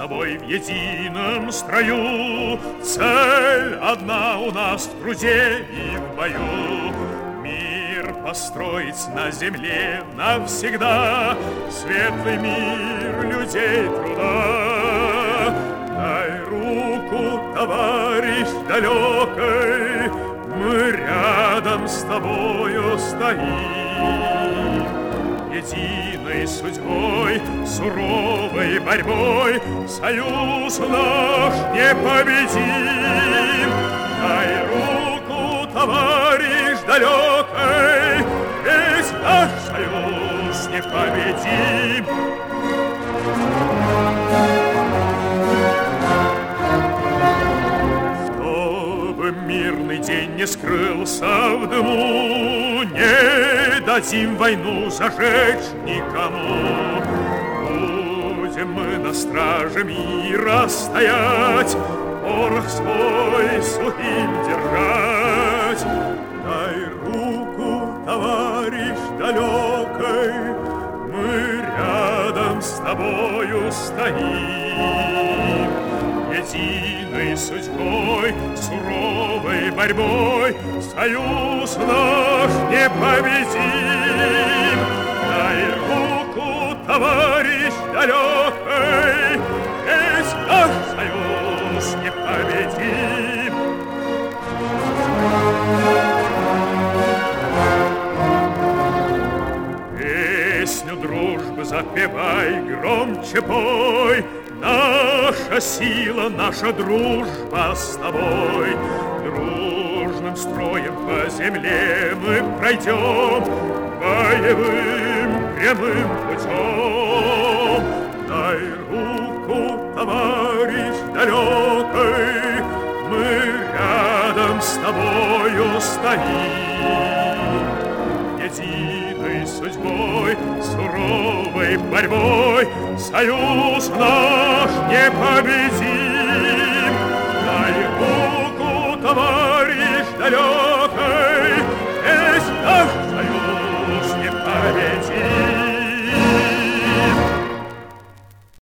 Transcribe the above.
тобой в едином строю. Цель одна у нас в труде и в бою. Мир построить на земле навсегда, светлый мир людей труда. Дай руку, товарищ далекой, мы рядом с тобою стоим. Единой судьбой, суровой борьбой союз наш непобедим. Дай руку, товарищ далекой, ведь наш союз непобедим. Чтобы мирный день не скрылся в дыму, не дадим войну зажечь никому. Будем мы на страже мира стоять, порох свой сухим держать. Дай руку, товарищ далекой, мы рядом с тобою стоим. Единой судьбой, суровой борьбой союз наш непобедим. Дай руку, товарищ далекой, ведь наш союз непобедим. Песню дружбы запевай, громче пой. Наша сила, наша дружба с тобой. Дружным строем по земле мы пройдем боевым прямым путем. Дай руку, товарищ далекой, мы рядом с тобою стоим. Единой судьбой, суровой борьбой союз наш непобедим. Дай руку, товарищ далекой,